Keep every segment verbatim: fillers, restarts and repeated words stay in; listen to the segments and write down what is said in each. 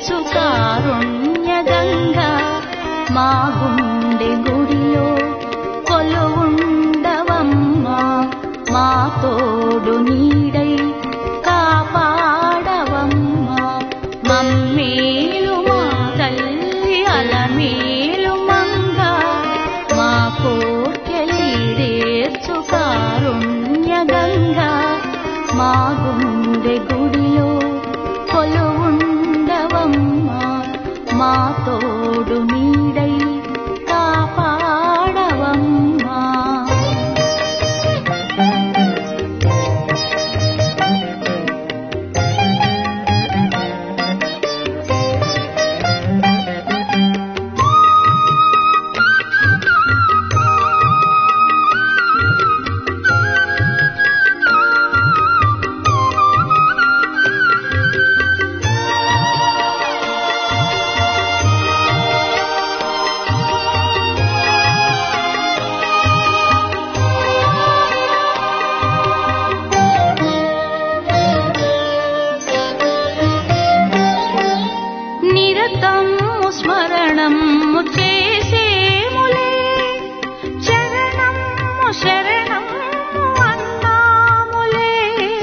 తీర్చు కారుణ్యగంగా మా గుండె గుడిలో కొలువుండవమ్మా మా తోడు నీడై కాపాడవమ్మా మమ్మేలు మా తల్లి అలమేలు మంగా మా కోర్కెలీడేర్చు కారుణ్యగంగా మా గుండె గుడిలో కొలువుండవమ్మా మా తోడు నీడై కాపాడవమ్మా స్మరణము చేసేములే చరణము శరణము అన్నాములే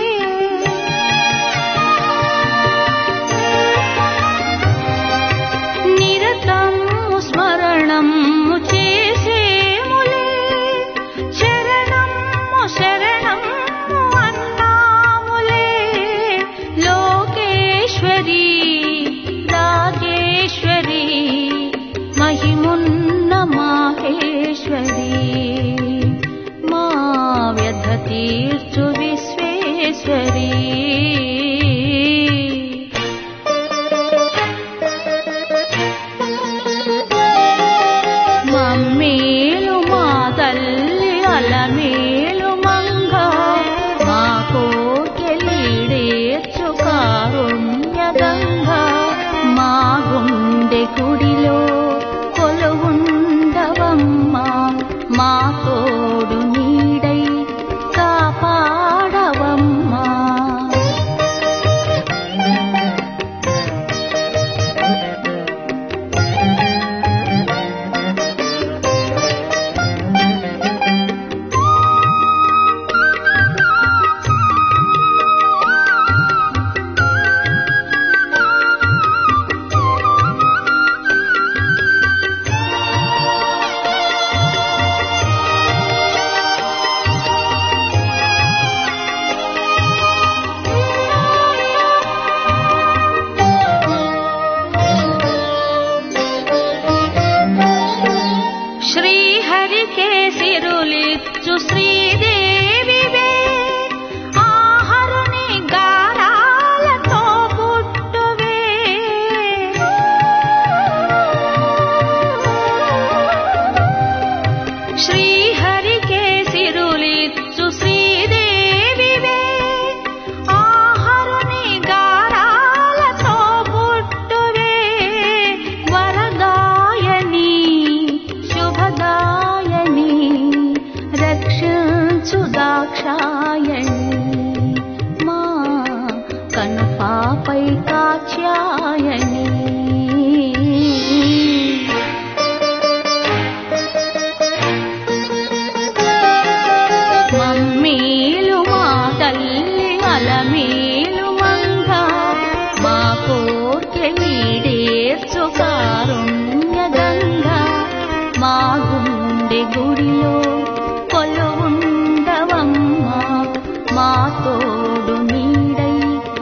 నిరతము స్మరణము చేసేములే చరణము శరణము అన్నాములే లోకేశ్వరి రాజేశ్వరి మహిమున్న మాహేశ్వరి మా వ్యధ తీర్చు విశ్వేశ్వరి మమ్మేలు మా తల్లి అలమేలు మంగా మా కోర్కెలీడేర్చు కారుణ్యగంగా మా గుండె గుడిలో కొలువుండవమ్మా మా తోడు నీడై కాపాడవమ్మా శ్రీహరికే సిరులిచ్చు శ్రీదేవివే ఆహరుని గారాలతో పుట్టువే శ్రీహరికే సిరులిచ్చు శ్రీదేవివే ఆహరుని గారాలతో పుట్టువే వరదాయని శుభదాయని రక్షించు దాక్షాయణి మా కనుపాపై కాత్యాయని మమ్మేలు మా తల్లి అలమేలు మంగా మా కోర్కెలీడేర్చు కారుణ్యగంగా మా గుండె గుడిలో కొలువుండవమ్మా మా తోడు నీడై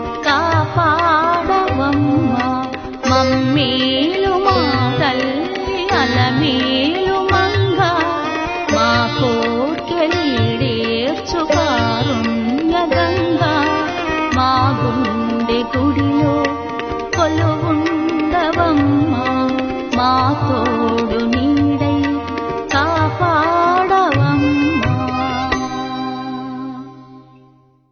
కాపాడవమ్మా మమ్మేలు మా తల్లి అలమేలు మంగా మా కోర్కెలీడేర్చు కారుణ్యగంగా మా గుండె